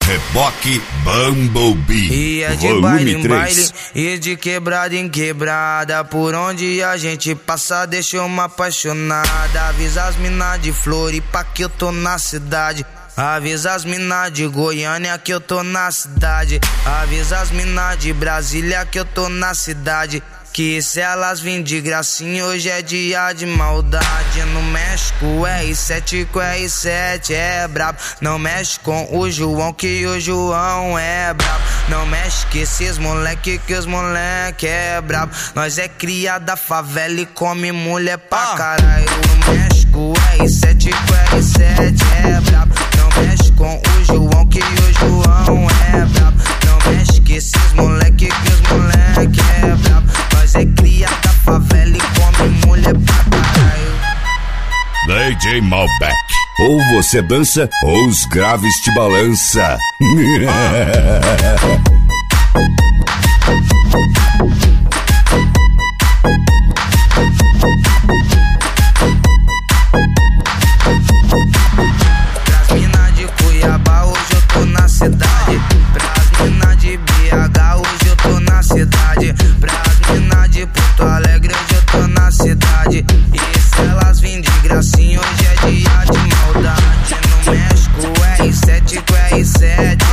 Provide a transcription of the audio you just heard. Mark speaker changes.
Speaker 1: Reboque Bumblebee.
Speaker 2: E é de baile em baile e de quebrada em quebrada. Por onde a gente passa deixa uma apaixonada. Avisa as mina de Floripa que eu tô na cidade. Avisa as mina de Goiânia que eu tô na cidade. Avisa as mina de Brasília que eu tô na cidade. Que se elas vêm de gracinha, hoje é dia de maldade. No México, R7 com R7 é brabo. Não mexe com o João, que o João é brabo. Não mexe com esses moleque, que os moleque é brabo. Nós é cria da favela e come mulher pra caralho. No México, R7 com R7 é brabo. Não mexe com o João, que o João é brabo. Não mexe com esses moleque, que os moleque é brabo. Nós é cria da favela e come mulher pra caralho.
Speaker 1: DJ Malbec. Ou você dança, ou os graves te balança.
Speaker 2: Pras mina de Cuiabá, hoje eu tô na cidade. Pras mina de BH, hoje eu tô na cidade. Pras mina de Porto Alegre, hoje eu tô na cidade. E se elas vêm de gracinha, hoje é dia de maldade. No México, R7 com R7